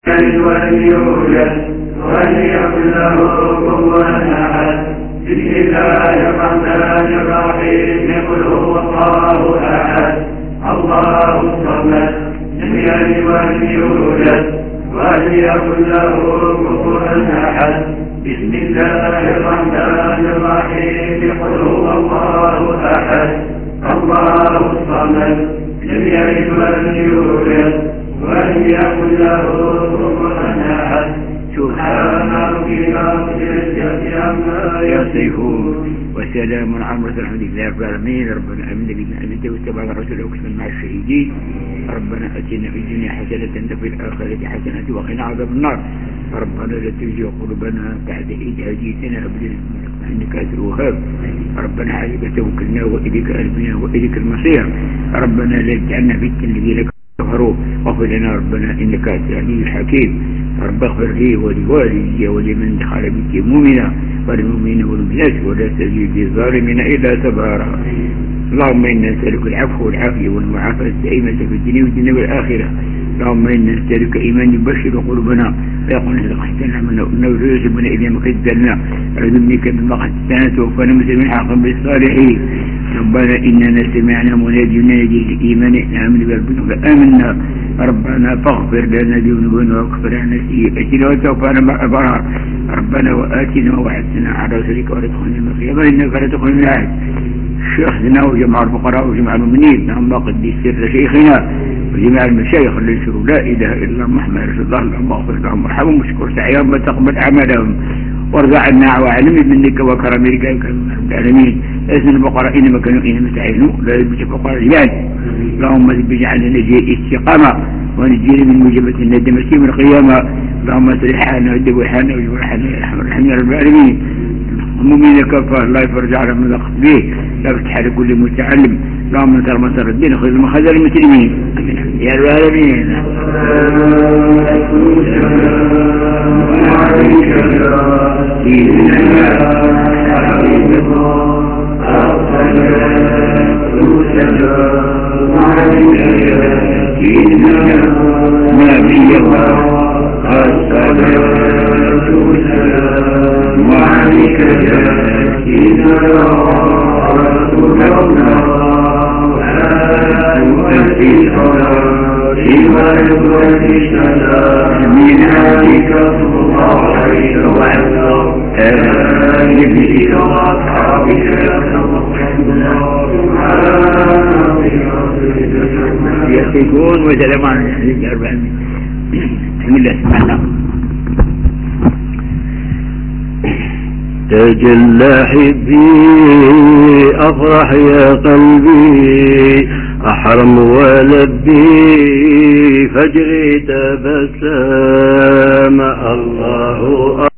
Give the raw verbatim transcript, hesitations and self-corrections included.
وأن يوجد وأن يكن له كفوا أحد. بسم الله الرحمن الرحيم. قل هو الله أحد الله الصمد لم يلد ولم يولد وأن يكن له كفوا أحد. بسم الله الرحمن الرحيم. قل هو الله أحد الله الصمد لم يلد ولم يولد وأن يكن له كفوا أحد. سبحان ربك رب العزة عما يصفون وسلام على المرسلين الحمد لله رب العالمين. ربنا آمنا بما أنزلت واتبعنا الرسول وكنا مع الشهيدين. ربنا آتنا في الدنيا حسنة وفي الآخرة حسنة وقنا عذاب النار. ربنا لا تزغ قلوبنا بعد إذ هديتنا وهب لنا إنك أنت الوهاب. ربنا عليك توكلنا وإليك أنبنا وإليك المصير. ربنا لا تجعلنا فتنة الذين كفروا واغفر لنا ربنا إنك أنت العلي الحكيم. رب اغفر لي ولوالدي ولمن دخل بيتي مؤمنا والمؤمنين والمؤمنات ولا تزيد للظالمين إلا تبارا. اللهم إنا نسألك العفو والعافية والمعافاة الدائمة في الدنيا والدنيا والآخرة. اللهم إنا نسألك إيمان يبشر قلوبنا ويقول لك احسنا من ويجبنا إلى ما كذلنا رزقك بما قد توفانا مسلمين حقا بالصالحين. ربنا إننا سمعنا منادي ينادي للإيمان آمن بربنا فآمنا. ربنا فاغفر لنا ذنوبنا واغفر عنا سيئاتنا وتوفانا مع الأبرار. ربنا وآتنا وعدتنا على رسلك ولا تخزنا يوم القيامة إنك لا تخلف الميعاد. شيخنا وجمع الفقراء وجمع المؤمنين اللهم قدس سر شيخنا وجميع المشايخ اللي ينشروا لا اله الا الله محمد رسول الله. اللهم اغفر لهم وارحمهم واشكر سعيهم وتقبل اعمالهم وارضى عنا وعلم منك وكرمك يا رب العالمين. اسن الفقراء انما كانوا انما تعينوا لا يلبس فقراء العباد. اللهم اجعلنا نجي الاستقامه ونجينا من موجبة الندم يوم القيامه. اللهم اصلح حالنا وادب حالنا واجبر حالنا يا ارحم الراحمين يا رب العالمين. المؤمنين كفار لا يفرج على من ضغط به لا فتح لكل متعلم. اللهم انصر مسار الدين خذ المخزن المسلمين يا رب العالمين. نبي الله الصلاة والسلام عليك يا سيدنا رسول الله. وفي الصلاة وفي السلام من عليك صلى الله عليه وسلم آله وأصحابه يصفون وسلام على المرسلين أربعين. بسم الله سبحانه. تجلى حبي أفرح يا قلبي أحرم ولبي فجري تبسم الله